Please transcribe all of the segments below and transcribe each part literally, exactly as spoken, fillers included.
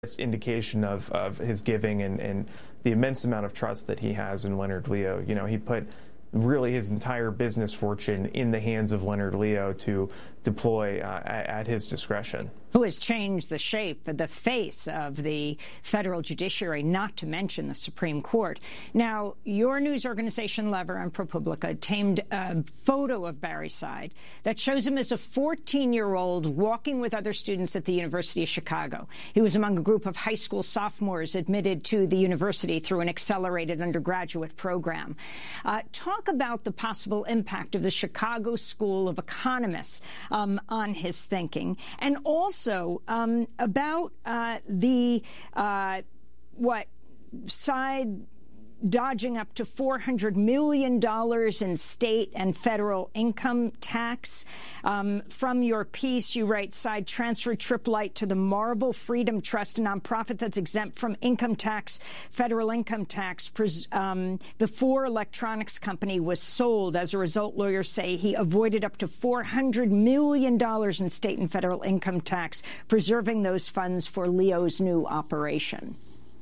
indication of, of his giving and, and the immense amount of trust that he has in Leonard Leo. You know, he put really his entire business fortune in the hands of Leonard Leo to deploy uh, at, at his discretion. Who has changed the shape, the face of the federal judiciary, not to mention the Supreme Court. Now, your news organization, Lever and ProPublica, tamed a photo of Barry Seid that shows him as a fourteen-year-old walking with other students at the University of Chicago. He was among a group of high school sophomores admitted to the university through an accelerated undergraduate program. Uh, talk about the possible impact of the Chicago School of Economists um, on his thinking, and also Also, um, about uh, the, uh, what, Seid dodging up to four hundred million dollars in state and federal income tax. Um, from your piece, you write, Seid transferred Tripp-Lite to the Marble Freedom Trust, a nonprofit that's exempt from income tax, federal income tax, pres- um, before electronics company was sold. As a result, lawyers say he avoided up to four hundred million dollars in state and federal income tax, preserving those funds for Leo's new operation.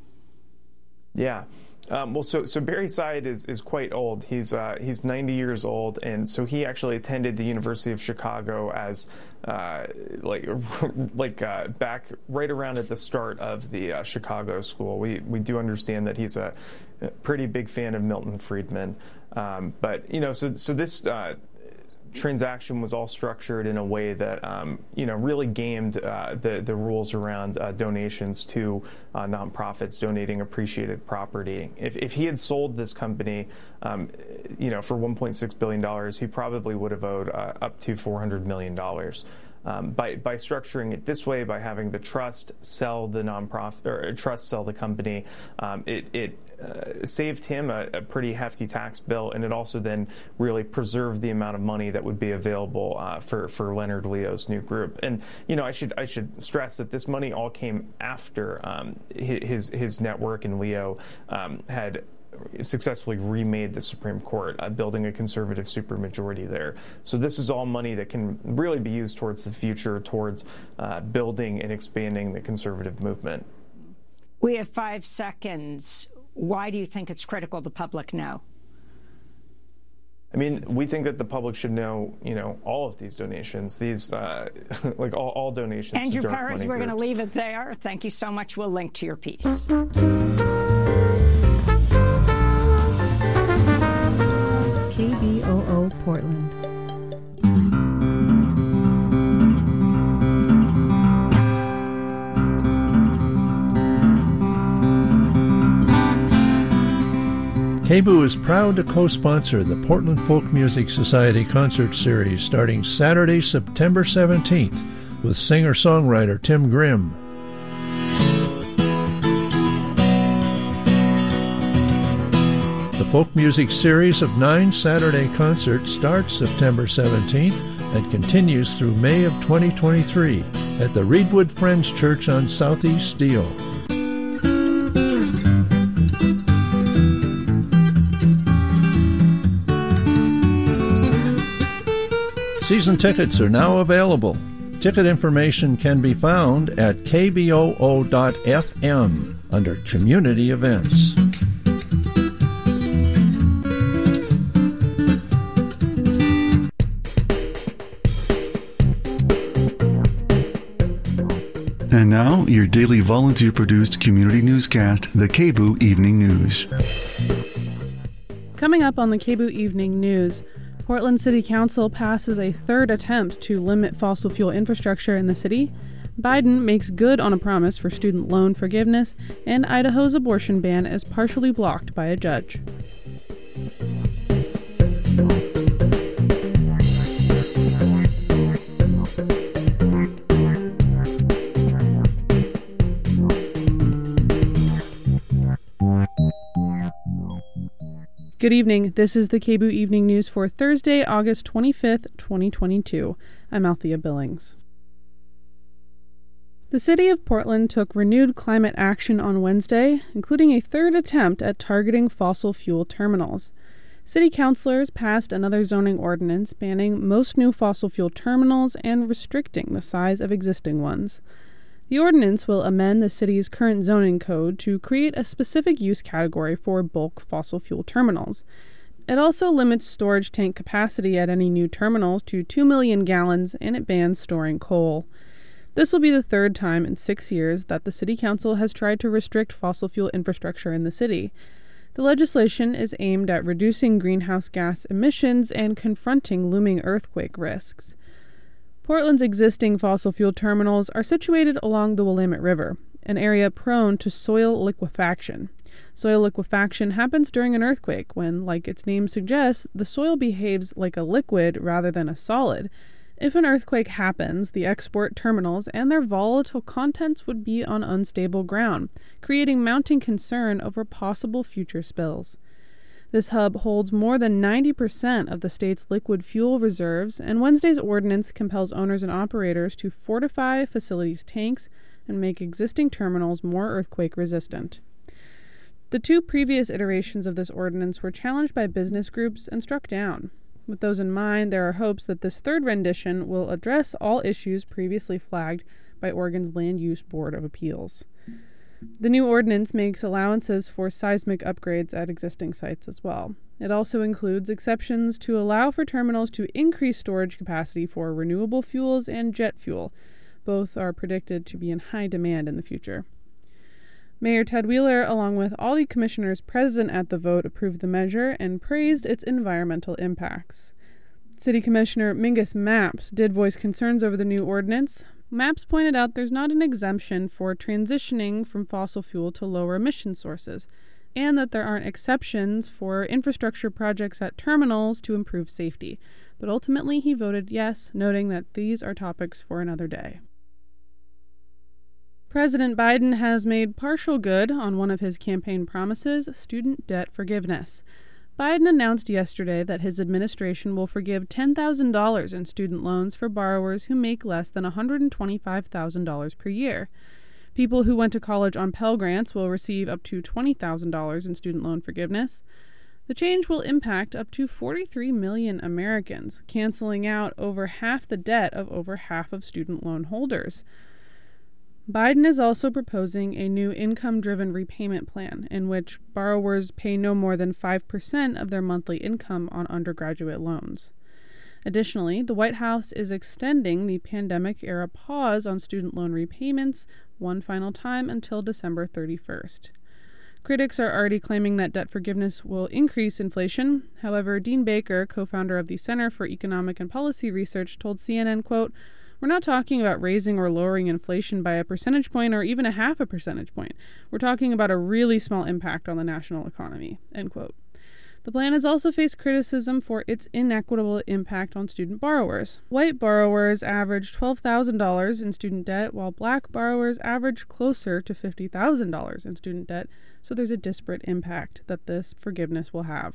Yeah. Um, well, so so Barry Seid is, is quite old. He's uh, he's ninety years old, and so he actually attended the University of Chicago as uh, like like uh, back right around at the start of the uh, Chicago School. We we do understand that he's a pretty big fan of Milton Friedman, um, but you know, so so this. Uh, transaction was all structured in a way that um, you know really gamed uh, the the rules around uh, donations to uh, nonprofits donating appreciated property. If if he had sold this company, um, you know, for one point six billion dollars, he probably would have owed uh, up to four hundred million dollars. Um, by by structuring it this way, by having the trust sell the nonprofit or trust sell the company, um, it it uh, saved him a, a pretty hefty tax bill, and it also then really preserved the amount of money that would be available uh, for for Leonard Leo's new group. And you know, I should I should stress that this money all came after um, his his network and Leo um, had successfully remade the Supreme Court, uh, building a conservative supermajority there. So this is all money that can really be used towards the future, towards uh, building and expanding the conservative movement. We have five seconds. Why do you think it's critical the public know? I mean, we think that the public should know, you know, all of these donations, these, uh, like all, all donations. Andrew to dark Powers, money we're going to groups. leave it there. Thank you so much. We'll link to your piece. K B O O Portland. K B O O is proud to co-sponsor the Portland Folk Music Society concert series starting Saturday, September seventeenth with singer-songwriter Tim Grimm. The folk music series of nine Saturday concerts starts September seventeenth and continues through May of twenty twenty-three at the Reedwood Friends Church on Southeast Steele. Season tickets are now available. Ticket information can be found at k b o o dot f m under Community Events. And now, your daily volunteer-produced community newscast, the K B O O Evening News. Coming up on the K B O O Evening News, Portland City Council passes a third attempt to limit fossil fuel infrastructure in the city, Biden makes good on a promise for student loan forgiveness, and Idaho's abortion ban is partially blocked by a judge. Good evening. This is the K B O O Evening News for Thursday, August twenty-fifth, twenty twenty-two. I'm Althea Billings. The city of Portland took renewed climate action on Wednesday, including a third attempt at targeting fossil fuel terminals. City councilors passed another zoning ordinance banning most new fossil fuel terminals and restricting the size of existing ones. The ordinance will amend the city's current zoning code to create a specific use category for bulk fossil fuel terminals. It also limits storage tank capacity at any new terminals to two million gallons, and it bans storing coal. This will be the third time in six years that the City Council has tried to restrict fossil fuel infrastructure in the city. The legislation is aimed at reducing greenhouse gas emissions and confronting looming earthquake risks. Portland's existing fossil fuel terminals are situated along the Willamette River, an area prone to soil liquefaction. Soil liquefaction happens during an earthquake when, like its name suggests, the soil behaves like a liquid rather than a solid. If an earthquake happens, the export terminals and their volatile contents would be on unstable ground, creating mounting concern over possible future spills. This hub holds more than ninety percent of the state's liquid fuel reserves, and Wednesday's ordinance compels owners and operators to fortify facilities' tanks and make existing terminals more earthquake resistant. The two previous iterations of this ordinance were challenged by business groups and struck down. With those in mind, there are hopes that this third rendition will address all issues previously flagged by Oregon's Land Use Board of Appeals. The new ordinance makes allowances for seismic upgrades at existing sites as well. It also includes exceptions to allow for terminals to increase storage capacity for renewable fuels and jet fuel. Both are predicted to be in high demand in the future. Mayor Ted Wheeler, along with all the commissioners present at the vote, approved the measure and praised its environmental impacts. City Commissioner Mingus Mapps did voice concerns over the new ordinance. Mapps pointed out there's not an exemption for transitioning from fossil fuel to lower emission sources, and that there aren't exceptions for infrastructure projects at terminals to improve safety. But ultimately, he voted yes, noting that these are topics for another day. President Biden has made partial good on one of his campaign promises, student debt forgiveness. Biden announced yesterday that his administration will forgive ten thousand dollars in student loans for borrowers who make less than one hundred twenty-five thousand dollars per year. People who went to college on Pell Grants will receive up to twenty thousand dollars in student loan forgiveness. The change will impact up to forty-three million Americans, canceling out over half the debt of over half of student loan holders. Biden is also proposing a new income-driven repayment plan in which borrowers pay no more than five percent of their monthly income on undergraduate loans. Additionally, the White House is extending the pandemic-era pause on student loan repayments one final time until December thirty-first. Critics are already claiming that debt forgiveness will increase inflation. However, Dean Baker, co-founder of the Center for Economic and Policy Research, told C N N, quote, "We're not talking about raising or lowering inflation by a percentage point or even a half a percentage point. We're talking about a really small impact on the national economy," end quote. The plan has also faced criticism for its inequitable impact on student borrowers. White borrowers average twelve thousand dollars in student debt, while black borrowers average closer to fifty thousand dollars in student debt, so there's a disparate impact that this forgiveness will have.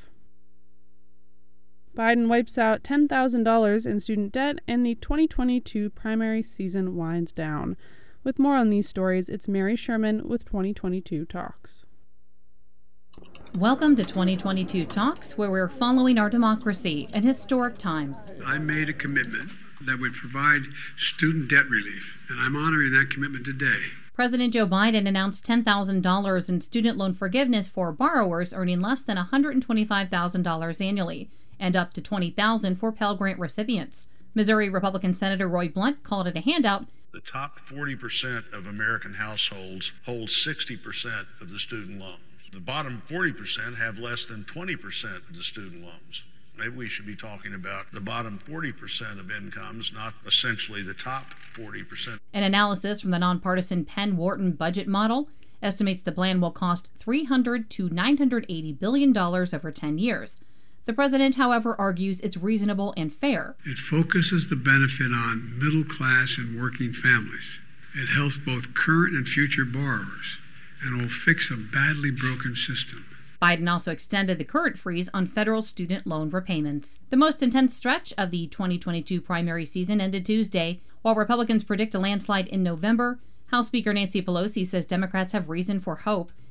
Biden wipes out ten thousand dollars in student debt, and the twenty twenty-two primary season winds down. With more on these stories, it's Mary Sherman with twenty twenty-two Talks. Welcome to twenty twenty-two Talks, where we're following our democracy in historic times. I made a commitment that would provide student debt relief, and I'm honoring that commitment today. President Joe Biden announced ten thousand dollars in student loan forgiveness for borrowers earning less than one hundred twenty-five thousand dollars annually, and up to twenty thousand dollars for Pell Grant recipients. Missouri Republican Senator Roy Blunt called it a handout. The top forty percent of American households hold sixty percent of the student loans. The bottom forty percent have less than twenty percent of the student loans. Maybe we should be talking about the bottom forty percent of incomes, not essentially the top forty percent. An analysis from the nonpartisan Penn Wharton budget model estimates the plan will cost three hundred to nine hundred eighty billion dollars over ten years. The president, however, argues it's reasonable and fair. It focuses the benefit on middle class and working families. It helps both current and future borrowers, and will fix a badly broken system. Biden also extended the current freeze on federal student loan repayments. The most intense stretch of the twenty twenty-two primary season ended Tuesday. While Republicans predict a landslide in November, House Speaker Nancy Pelosi says Democrats have reason for hope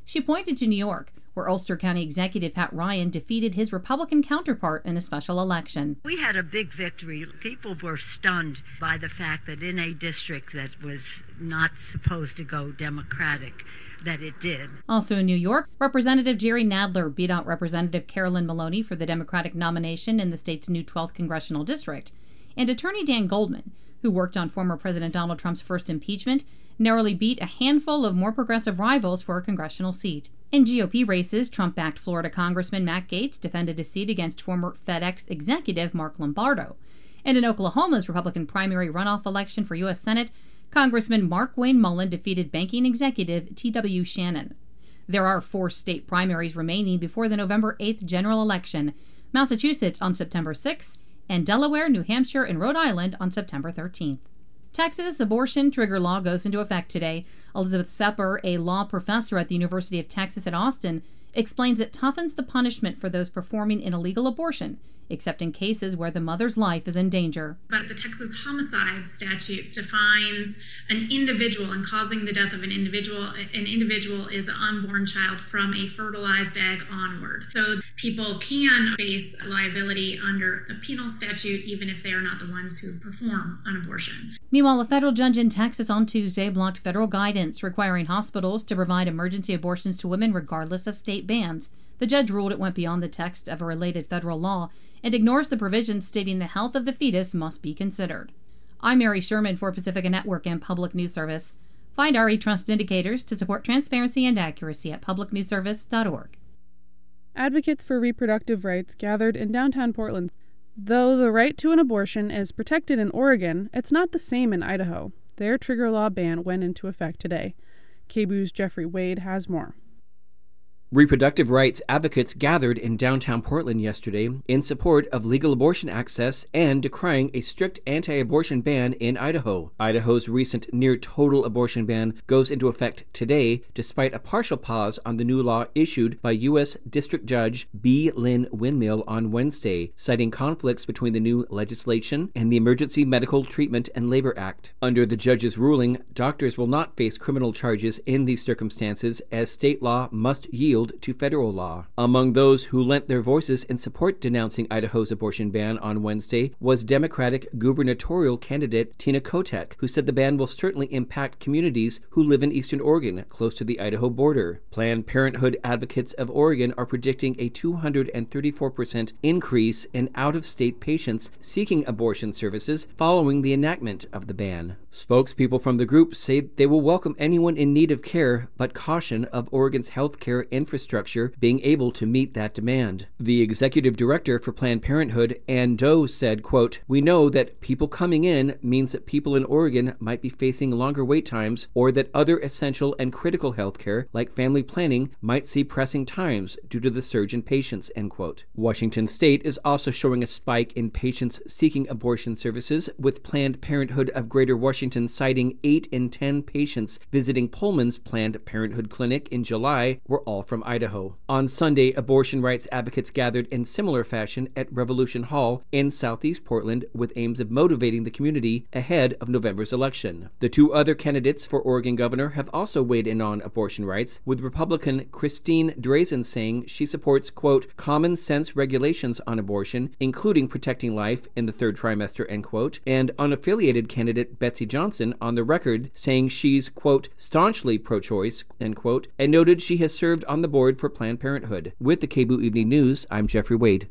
She pointed to New York, where Ulster County Executive Pat Ryan defeated his Republican counterpart in a special election. We had a big victory. People were stunned by the fact that in a district that was not supposed to go Democratic, that it did. Also in New York, Representative Jerry Nadler beat out Representative Carolyn Maloney for the Democratic nomination in the state's new twelfth congressional district. And Attorney Dan Goldman, who worked on former President Donald Trump's first impeachment, narrowly beat a handful of more progressive rivals for a congressional seat. In G O P races, Trump-backed Florida Congressman Matt Gaetz defended a seat against former FedEx executive Mark Lombardo. And in Oklahoma's Republican primary runoff election for U S Senate, Congressman Mark Wayne Mullen defeated banking executive T W Shannon. There are four state primaries remaining before the November eighth general election: Massachusetts on September sixth, and Delaware, New Hampshire, and Rhode Island on September thirteenth. Texas' abortion trigger law goes into effect today. Elizabeth Sepper, a law professor at the University of Texas at Austin, explains it toughens the punishment for those performing an illegal abortion, except in cases where the mother's life is in danger. But the Texas homicide statute defines an individual, and causing the death of an individual. An individual is an unborn child from a fertilized egg onward. So people can face liability under the penal statute, even if they are not the ones who perform an abortion. Meanwhile, a federal judge in Texas on Tuesday blocked federal guidance requiring hospitals to provide emergency abortions to women regardless of state bans. The judge ruled it went beyond the text of a related federal law and ignores the provisions stating the health of the fetus must be considered. I'm Mary Sherman for Pacifica Network and Public News Service. Find R E Trust indicators to support transparency and accuracy at public news service dot org. Advocates for reproductive rights gathered in downtown Portland. Though the right to an abortion is protected in Oregon, it's not the same in Idaho. Their trigger law ban went into effect today. K B O's Jeffrey Wade has more. Reproductive rights advocates gathered in downtown Portland yesterday in support of legal abortion access and decrying a strict anti-abortion ban in Idaho. Idaho's recent near-total abortion ban goes into effect today, despite a partial pause on the new law issued by U S District Judge B. Lynn Windmill on Wednesday, citing conflicts between the new legislation and the Emergency Medical Treatment and Labor Act. Under the judge's ruling, doctors will not face criminal charges in these circumstances, as state law must yield to federal law. Among those who lent their voices in support denouncing Idaho's abortion ban on Wednesday was Democratic gubernatorial candidate Tina Kotek, who said the ban will certainly impact communities who live in eastern Oregon, close to the Idaho border. Planned Parenthood advocates of Oregon are predicting a two hundred thirty-four percent increase in out-of-state patients seeking abortion services following the enactment of the ban. Spokespeople from the group say they will welcome anyone in need of care, but caution of Oregon's healthcare infrastructure being able to meet that demand. The executive director for Planned Parenthood, Ann Doe, said, quote, "We know that people coming in means that people in Oregon might be facing longer wait times, or that other essential and critical healthcare, like family planning, might see pressing times due to the surge in patients," end quote. Washington State is also showing a spike in patients seeking abortion services, with Planned Parenthood of Greater Washington citing eight in ten patients visiting Pullman's Planned Parenthood clinic in July were all from Idaho. On Sunday, abortion rights advocates gathered in similar fashion at Revolution Hall in southeast Portland with aims of motivating the community ahead of November's election. The two other candidates for Oregon governor have also weighed in on abortion rights, with Republican Christine Drazan saying she supports, quote, "common sense regulations on abortion, including protecting life in the third trimester," end quote, and unaffiliated candidate Betsy Johnson on the record saying she's, quote, "staunchly pro-choice," end quote, and noted she has served on the board for Planned Parenthood. With the K B O Evening News, I'm Jeffrey Wade.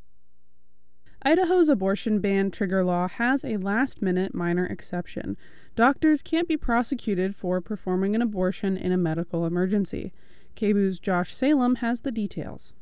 Idaho's abortion ban trigger law has a last-minute minor exception. Doctors can't be prosecuted for performing an abortion in a medical emergency. K B O's Josh Salem has the details.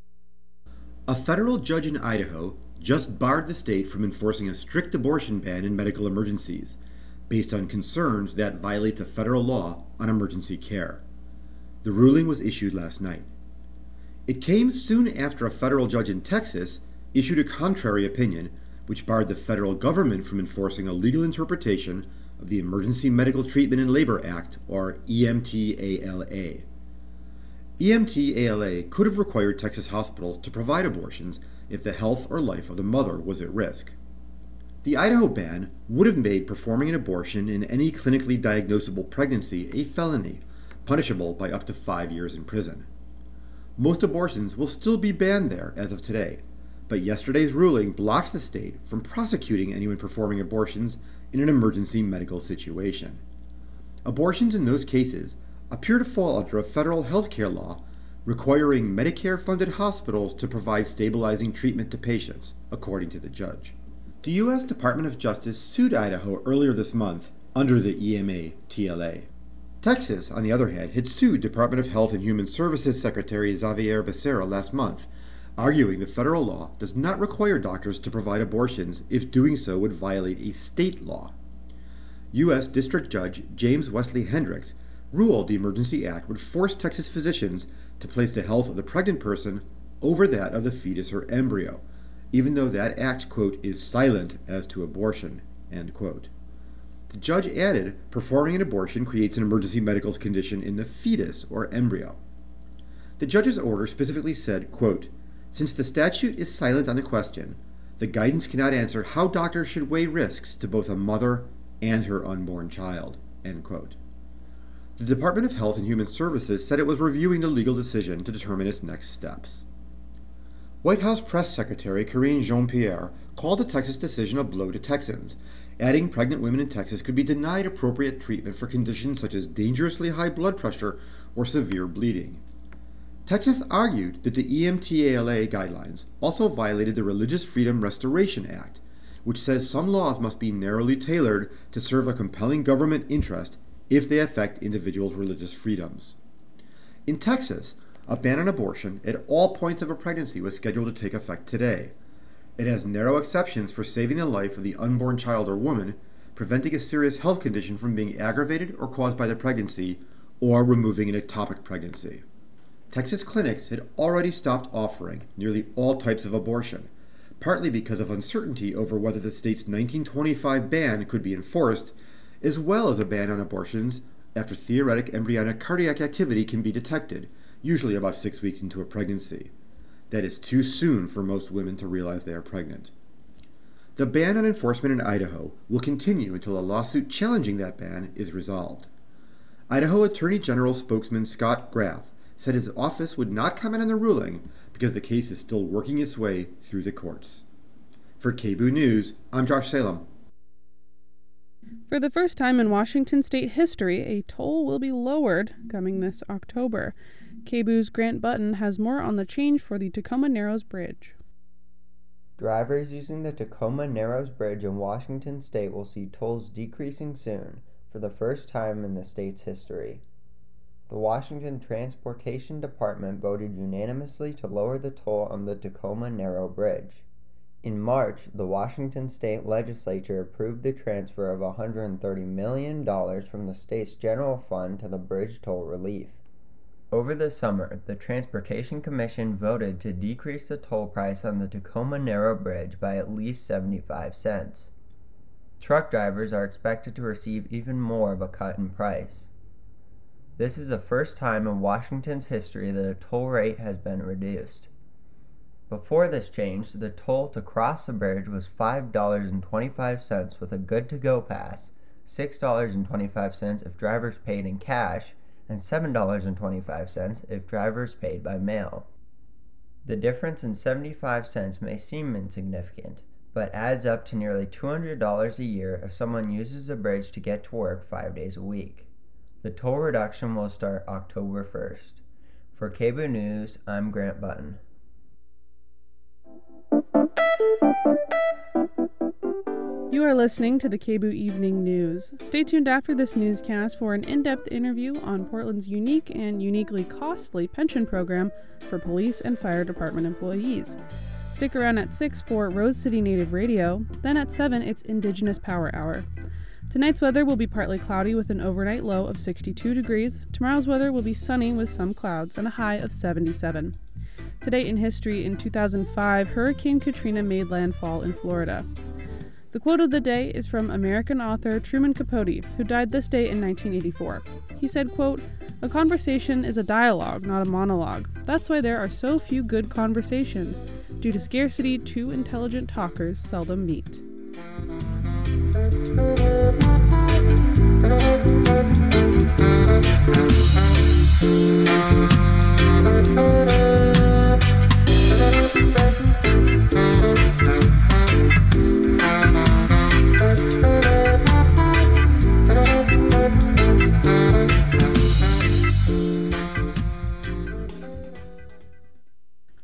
A federal judge in Idaho just barred the state from enforcing a strict abortion ban in medical emergencies, based on concerns that violates a federal law on emergency care. The ruling was issued last night. It came soon after a federal judge in Texas issued a contrary opinion which barred the federal government from enforcing a legal interpretation of the Emergency Medical Treatment and Labor Act, or E M T A L A. E M T A L A could have required Texas hospitals to provide abortions if the health or life of the mother was at risk. The Idaho ban would have made performing an abortion in any clinically diagnosable pregnancy a felony, punishable by up to five years in prison. Most abortions will still be banned there as of today, but yesterday's ruling blocks the state from prosecuting anyone performing abortions in an emergency medical situation. Abortions in those cases appear to fall under a federal health care law requiring Medicare-funded hospitals to provide stabilizing treatment to patients, according to the judge. The U S Department of Justice sued Idaho earlier this month under the E M A T L A. Texas, on the other hand, had sued Department of Health and Human Services Secretary Xavier Becerra last month, arguing the federal law does not require doctors to provide abortions if doing so would violate a state law. U S District Judge James Wesley Hendricks ruled the Emergency Act would force Texas physicians to place the health of the pregnant person over that of the fetus or embryo, even though that act, quote, is silent as to abortion, end quote. The judge added, performing an abortion creates an emergency medical condition in the fetus or embryo. The judge's order specifically said, quote, since the statute is silent on the question, the guidance cannot answer how doctors should weigh risks to both a mother and her unborn child, end quote. The Department of Health and Human Services said it was reviewing the legal decision to determine its next steps. White House Press Secretary Karine Jean-Pierre called the Texas decision a blow to Texans, adding pregnant women in Texas could be denied appropriate treatment for conditions such as dangerously high blood pressure or severe bleeding. Texas argued that the E M T A L A guidelines also violated the Religious Freedom Restoration Act, which says some laws must be narrowly tailored to serve a compelling government interest if they affect individuals' religious freedoms. In Texas, a ban on abortion at all points of a pregnancy was scheduled to take effect today. It has narrow exceptions for saving the life of the unborn child or woman, preventing a serious health condition from being aggravated or caused by the pregnancy, or removing an ectopic pregnancy. Texas clinics had already stopped offering nearly all types of abortion, partly because of uncertainty over whether the state's nineteen twenty-five ban could be enforced, as well as a ban on abortions after theoretic embryonic cardiac activity can be detected, usually about six weeks into a pregnancy. That is too soon for most women to realize they are pregnant. The ban on enforcement in Idaho will continue until a lawsuit challenging that ban is resolved. Idaho Attorney General spokesman Scott Graff said his office would not comment on the ruling because the case is still working its way through the courts. For K B O O News, I'm Josh Salem. For the first time in Washington state history, a toll will be lowered coming this October. K B O O's Grant Button has more on the change for the Tacoma Narrows Bridge. Drivers using the Tacoma Narrows Bridge in Washington state will see tolls decreasing soon, for the first time in the state's history. The Washington Transportation Department voted unanimously to lower the toll on the Tacoma Narrow Bridge. In March, the Washington State Legislature approved the transfer of one hundred thirty million dollars from the state's general fund to the bridge toll relief. Over the summer, the Transportation Commission voted to decrease the toll price on the Tacoma Narrow Bridge by at least seventy-five cents. Truck drivers are expected to receive even more of a cut in price. This is the first time in Washington's history that a toll rate has been reduced. Before this change, the toll to cross the bridge was five dollars and twenty-five cents with a good-to-go pass, six dollars and twenty-five cents if drivers paid in cash, and seven dollars and twenty-five cents if drivers paid by mail. The difference in seventy-five cents may seem insignificant, but adds up to nearly two hundred dollars a year if someone uses the bridge to get to work five days a week. The toll reduction will start October first. For K B O O News, I'm Grant Button. You are listening to the K B O O Evening News. Stay tuned after this newscast for an in-depth interview on Portland's unique and uniquely costly pension program for police and fire department employees. Stick around at six for Rose City Native Radio, then at seven it's Indigenous Power Hour. Tonight's weather will be partly cloudy with an overnight low of sixty-two degrees. Tomorrow's weather will be sunny with some clouds and a high of seventy-seven. Today in history, in two thousand five, Hurricane Katrina made landfall in Florida. The quote of the day is from American author Truman Capote, who died this day in nineteen eighty-four. He said, quote, "A conversation is a dialogue, not a monologue. That's why there are so few good conversations. Due to scarcity, two intelligent talkers seldom meet." Thank you.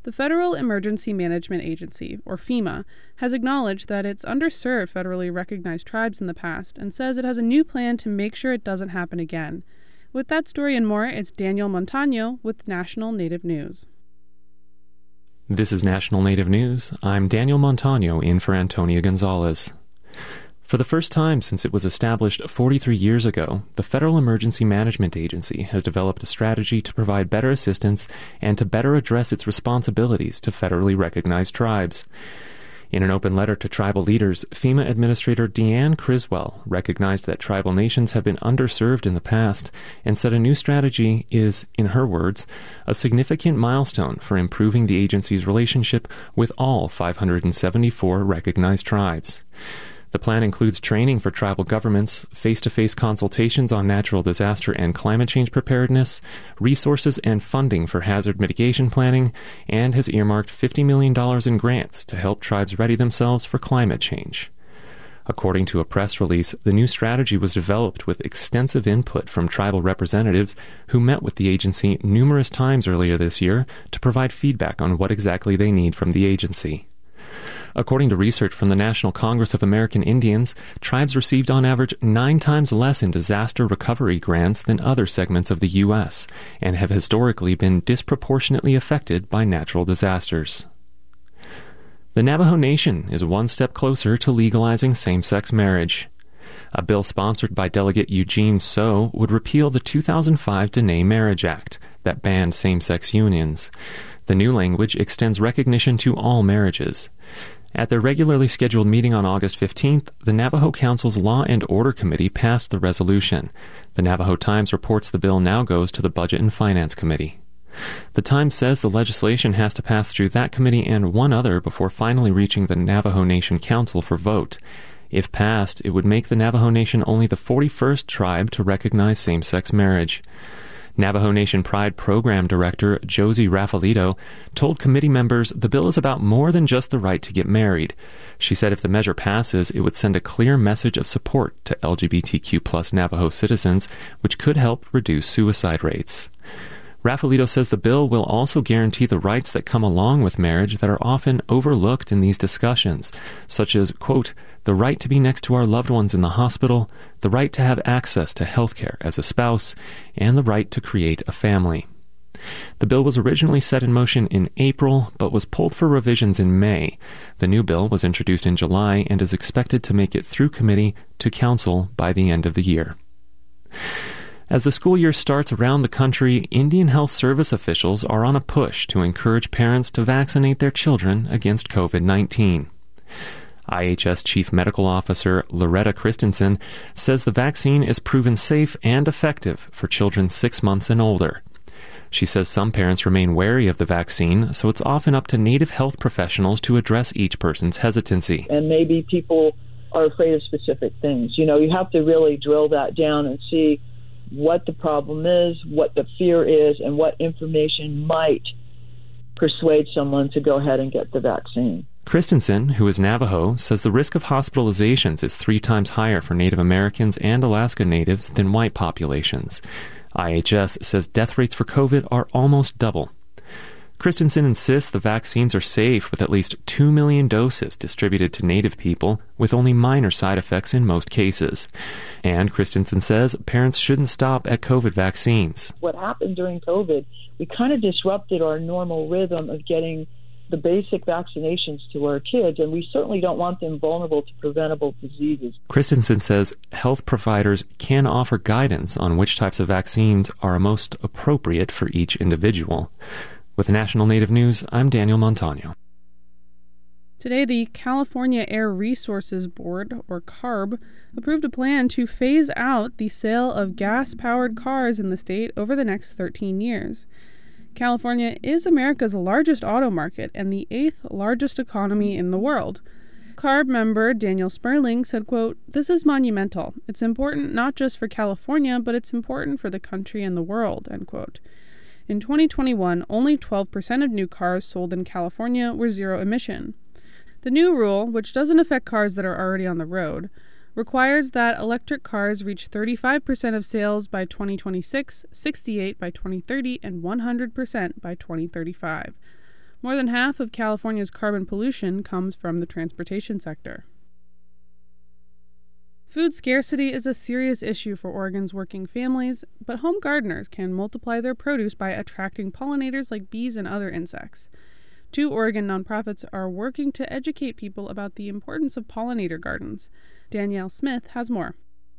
The Federal Emergency Management Agency, or FEMA, has acknowledged that it's underserved federally recognized tribes in the past and says it has a new plan to make sure it doesn't happen again. With that story and more, it's Daniel Montano with National Native News. This is National Native News. I'm Daniel Montano in for Antonia Gonzalez. For the first time since it was established forty-three years ago, the Federal Emergency Management Agency has developed a strategy to provide better assistance and to better address its responsibilities to federally recognized tribes. In an open letter to tribal leaders, FEMA Administrator Deanne Criswell recognized that tribal nations have been underserved in the past and said a new strategy is, in her words, a significant milestone for improving the agency's relationship with all five hundred seventy-four recognized tribes. The plan includes training for tribal governments, face-to-face consultations on natural disaster and climate change preparedness, resources and funding for hazard mitigation planning, and has earmarked fifty million dollars in grants to help tribes ready themselves for climate change. According to a press release, the new strategy was developed with extensive input from tribal representatives who met with the agency numerous times earlier this year to provide feedback on what exactly they need from the agency. According to research from the National Congress of American Indians, tribes received on average nine times less in disaster recovery grants than other segments of the U S and have historically been disproportionately affected by natural disasters. The Navajo Nation is one step closer to legalizing same-sex marriage. A bill sponsored by Delegate Eugene So would repeal the two thousand five Dene Marriage Act that banned same-sex unions. The new language extends recognition to all marriages. At their regularly scheduled meeting on August fifteenth, the Navajo Council's Law and Order Committee passed the resolution. The Navajo Times reports the bill now goes to the Budget and Finance Committee. The Times says the legislation has to pass through that committee and one other before finally reaching the Navajo Nation Council for vote. If passed, it would make the Navajo Nation only the forty-first tribe to recognize same-sex marriage. Navajo Nation Pride Program Director Josie Raffalito told committee members the bill is about more than just the right to get married. She said if the measure passes, it would send a clear message of support to L G B T Q plus Navajo citizens, which could help reduce suicide rates. Raffalito says the bill will also guarantee the rights that come along with marriage that are often overlooked in these discussions, such as, quote, the right to be next to our loved ones in the hospital, the right to have access to health care as a spouse, and the right to create a family. The bill was originally set in motion in April, but was pulled for revisions in May. The new bill was introduced in July and is expected to make it through committee to council by the end of the year. As the school year starts around the country, Indian Health Service officials are on a push to encourage parents to vaccinate their children against covid nineteen. I H S Chief Medical Officer Loretta Christensen says the vaccine is proven safe and effective for children six months and older. She says some parents remain wary of the vaccine, so it's often up to Native health professionals to address each person's hesitancy. And maybe people are afraid of specific things. You know, you have to really drill that down and see what the problem is, what the fear is, and what information might persuade someone to go ahead and get the vaccine. Christensen, who is Navajo, says the risk of hospitalizations is three times higher for Native Americans and Alaska Natives than white populations. I H S says death rates for COVID are almost double. Christensen insists the vaccines are safe with at least two million doses distributed to Native people with only minor side effects in most cases. And Christensen says parents shouldn't stop at COVID vaccines. What happened during COVID, we kind of disrupted our normal rhythm of getting the basic vaccinations to our kids, and we certainly don't want them vulnerable to preventable diseases. Christensen says health providers can offer guidance on which types of vaccines are most appropriate for each individual. With National Native News, I'm Daniel Montano. Today, the California Air Resources Board, or CARB, approved a plan to phase out the sale of gas-powered cars in the state over the next thirteen years. California is America's largest auto market and the eighth largest economy in the world. CARB member Daniel Sperling said, quote, "This is monumental. It's important not just for California, but it's important for the country and the world," end quote. In twenty twenty-one, only twelve percent of new cars sold in California were zero emission. The new rule, which doesn't affect cars that are already on the road, requires that electric cars reach thirty-five percent of sales by twenty twenty-six, sixty-eight by twenty thirty, and one hundred percent by twenty thirty-five. More than half of California's carbon pollution comes from the transportation sector. Food scarcity is a serious issue for Oregon's working families, but home gardeners can multiply their produce by attracting pollinators like bees and other insects. Two Oregon nonprofits are working to educate people about the importance of pollinator gardens. Danielle Smith has more.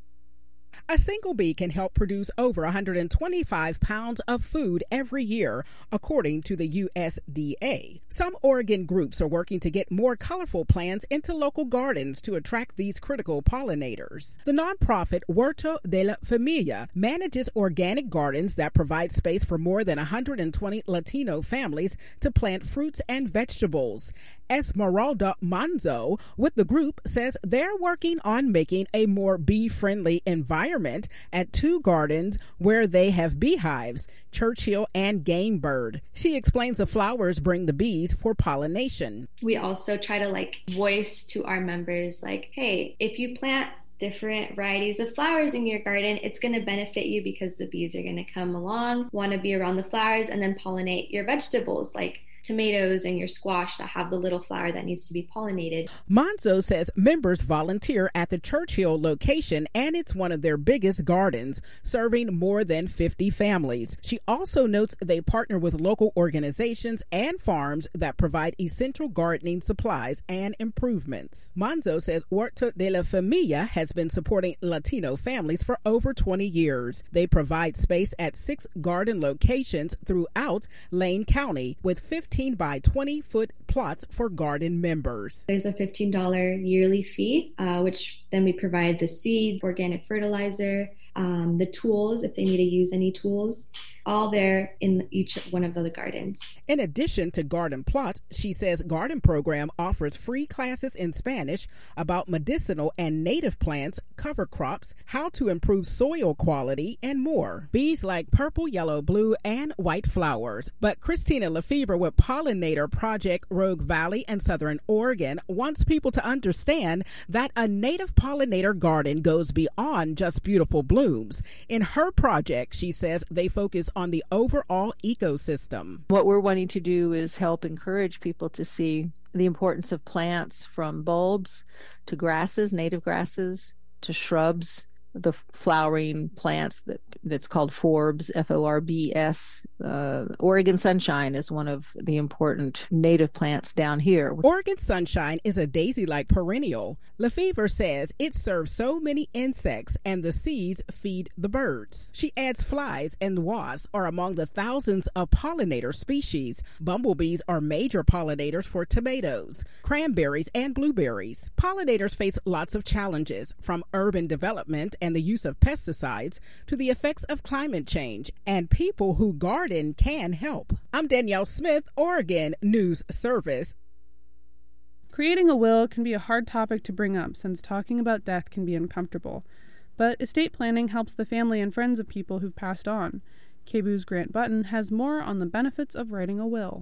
A single bee can help produce over one hundred twenty-five pounds of food every year, according to the U S D A. Some Oregon groups are working to get more colorful plants into local gardens to attract these critical pollinators. The nonprofit Huerto de la Familia manages organic gardens that provide space for more than one hundred twenty Latino families to plant fruits and vegetables. Esmeralda Manzo with the group says they're working on making a more bee-friendly environment at two gardens where they have beehives, Churchill and Game Bird. She explains the flowers bring the bees for pollination. We also try to like voice to our members like, hey, if you plant different varieties of flowers in your garden, it's going to benefit you because the bees are going to come along, want to be around the flowers, and then pollinate your vegetables like tomatoes and your squash that have the little flower that needs to be pollinated. Monzo says members volunteer at the Churchill location, and it's one of their biggest gardens, serving more than fifty families. She also notes they partner with local organizations and farms that provide essential gardening supplies and improvements. Monzo says Huerto de la Familia has been supporting Latino families for over twenty years. They provide space at six garden locations throughout Lane County with fifteen by twenty foot plots for garden members. There's a fifteen dollars yearly fee, uh, which then we provide the seed, organic fertilizer, um, the tools, if they need to use any tools, all there in each one of the gardens. In addition to garden plots, she says Garden Program offers free classes in Spanish about medicinal and native plants, cover crops, how to improve soil quality, and more. Bees like purple, yellow, blue, and white flowers. But Christina Lefevre with Pollinator Project Rogue Valley and Southern Oregon wants people to understand that a native pollinator garden goes beyond just beautiful blooms. In her project, she says they focus on the overall ecosystem. What we're wanting to do is help encourage people to see the importance of plants, from bulbs to grasses, native grasses, to shrubs, the flowering plants that that's called forbs, F O R B S. Uh, Oregon Sunshine is one of the important native plants down here. Oregon Sunshine is a daisy-like perennial. Lefevre says it serves so many insects, and the seeds feed the birds. She adds flies and wasps are among the thousands of pollinator species. Bumblebees are major pollinators for tomatoes, cranberries, and blueberries. Pollinators face lots of challenges, from urban development and the use of pesticides to the effects of climate change, and people who garden can help. I'm Danielle Smith, Oregon News Service. Creating a will can be a hard topic to bring up, since talking about death can be uncomfortable. But estate planning helps the family and friends of people who've passed on. K B O's Grant Button has more on the benefits of writing a will.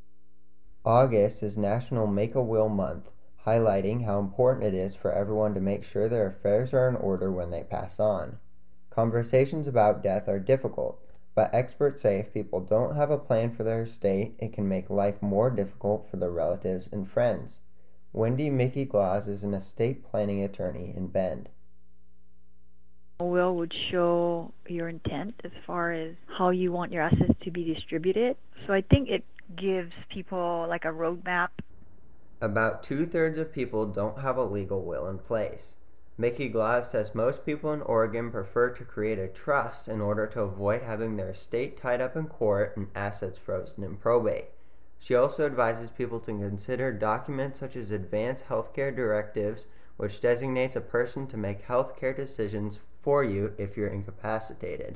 August is National Make-A-Will Month, highlighting how important it is for everyone to make sure their affairs are in order when they pass on. Conversations about death are difficult, but experts say if people don't have a plan for their estate, it can make life more difficult for their relatives and friends. Wendy Mickey Glass is an estate planning attorney in Bend. A will would show your intent as far as how you want your assets to be distributed. So I think it gives people like a roadmap. About two-thirds of people don't have a legal will in place. Mickey Glass says most people in Oregon prefer to create a trust in order to avoid having their estate tied up in court and assets frozen in probate. She also advises people to consider documents such as advanced healthcare directives, which designates a person to make healthcare decisions for you if you're incapacitated.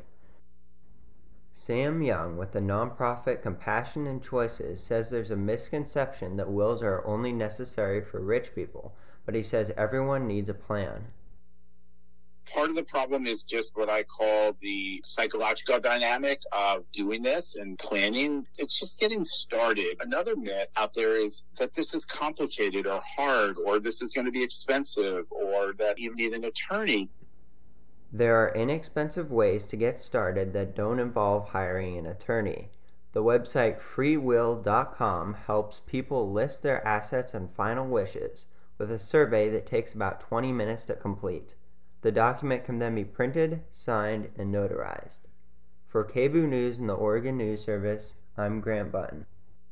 Sam Young with the nonprofit Compassion and Choices says there's a misconception that wills are only necessary for rich people, but he says everyone needs a plan. Part of the problem is just what I call the psychological dynamic of doing this and planning. It's just getting started. Another myth out there is that this is complicated or hard, or this is going to be expensive, or that you need an attorney. There are inexpensive ways to get started that don't involve hiring an attorney. The website free will dot com helps people list their assets and final wishes with a survey that takes about twenty minutes to complete. The document can then be printed, signed, and notarized. For K B O O News and the Oregon News Service, I'm Grant Button.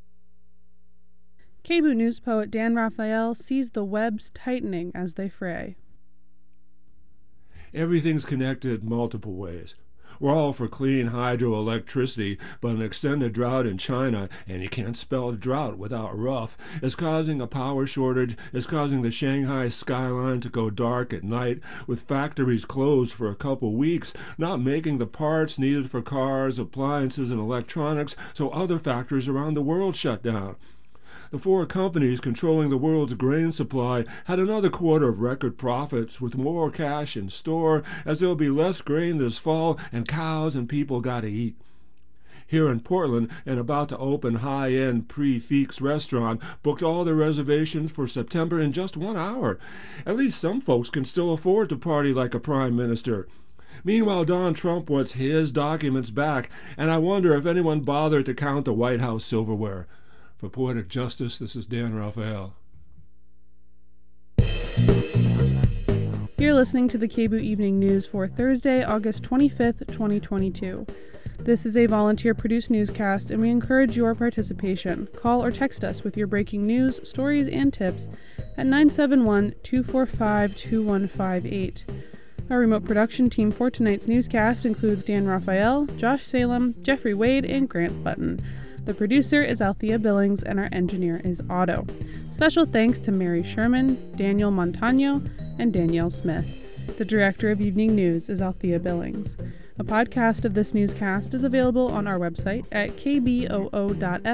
K B O O News poet Dan Raphael sees the webs tightening as they fray. Everything's connected multiple ways. We're all for clean hydroelectricity, but an extended drought in China, and you can't spell drought without rough, is causing a power shortage, is causing the Shanghai skyline to go dark at night, with factories closed for a couple weeks, not making the parts needed for cars, appliances, and electronics, so other factories around the world shut down. The four companies controlling the world's grain supply had another quarter of record profits, with more cash in store, as there'll be less grain this fall and cows and people gotta eat. Here in Portland, an about-to-open high-end Prix restaurant booked all their reservations for September in just one hour. At least some folks can still afford to party like a prime minister. Meanwhile, Donald Trump wants his documents back, and I wonder if anyone bothered to count the White House silverware. For Poetic Justice, this is Dan Raphael. You're listening to the K B O O Evening News for Thursday, August twenty-fifth, twenty twenty-two. This is a volunteer-produced newscast, and we encourage your participation. Call or text us with your breaking news, stories, and tips at nine seven one, two four five, two one five eight. Our remote production team for tonight's newscast includes Dan Raphael, Josh Salem, Jeffrey Wade, and Grant Button. The producer is Althea Billings, and our engineer is Otto. Special thanks to Mary Sherman, Daniel Montano, and Danielle Smith. The director of Evening News is Althea Billings. A podcast of this newscast is available on our website at k b o o dot f m.